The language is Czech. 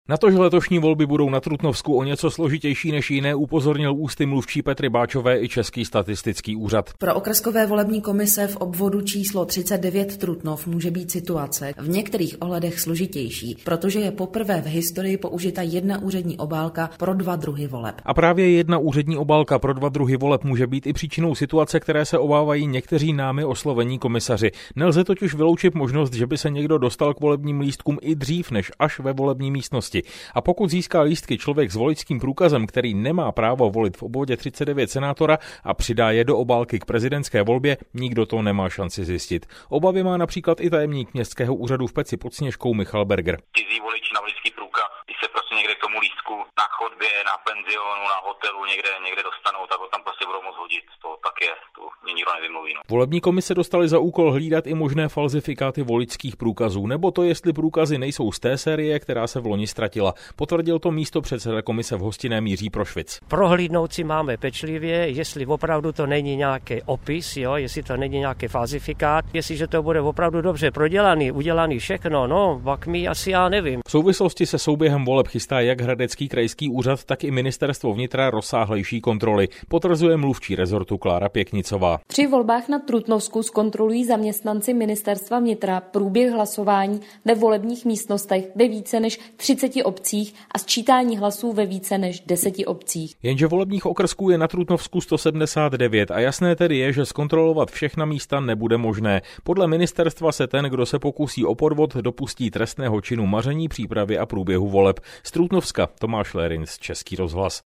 Na to, že letošní volby budou na Trutnovsku o něco složitější než jiné, upozornil ústy mluvčí Petry Báčové i Český statistický úřad. Pro okrskové volební komise v obvodu číslo 39 Trutnov může být situace v některých ohledech složitější, protože je poprvé v historii použita jedna úřední obálka pro dva druhy voleb. A právě jedna úřední obálka pro dva druhy voleb může být i příčinou situace, které se obávají někteří námi oslovení komisaři. Nelze totiž vyloučit možnost, že by se někdo dostal k volebním lístkům i dřív než až ve volební místnosti. A pokud získá lístky člověk s voličským průkazem, který nemá právo volit v obvodě 39 senátora a přidá je do obálky k prezidentské volbě, nikdo to nemá šanci zjistit. Obavy má například i tajemník městského úřadu v Peci pod Sněžkou Michal Berger. Cizí voliči na voličský průkaz, když se prostě někde k tomu lístku na chodbě, na penzionu, na hotelu někde dostanou, tak ho tam prostě budou moct hodit. To tak je, to mě nikdo nevymluví. Volební komise dostali za úkol hlídat i možné falzifikáty voličských průkazů, nebo to, jestli průkazy nejsou z té série, která se v loni ztratila. Potvrdil to místopředseda komise v Hostinném Jiří Prošvic. Prohlídnout si máme pečlivě, jestli opravdu to není nějaký opis, jestli to není nějaký falzifikát, jestliže to bude opravdu dobře prodělaný, udělaný všechno, pak mi asi já nevím. V souvislosti se souběhem voleb chystá jak Hradecký krajský úřad, tak i ministerstvo vnitra rozsáhlejší kontroly, potvrzuje mluvčí rezortu Klára Pěknicová. Při volbách na Trutnovsku zkontrolují zaměstnanci ministerstva vnitra průběh hlasování ve volebních místnostech ve více než 30 obcích a sčítání hlasů ve více než 10 obcích. Jenže volebních okrsků je na Trutnovsku 179 a jasné tedy je, že zkontrolovat všechna místa nebude možné. Podle ministerstva se ten, kdo se pokusí o podvod, dopustí trestného činu maření přípravy a průběhu voleb. Z Trutnovska Tomáš Lérinc, Český rozhlas.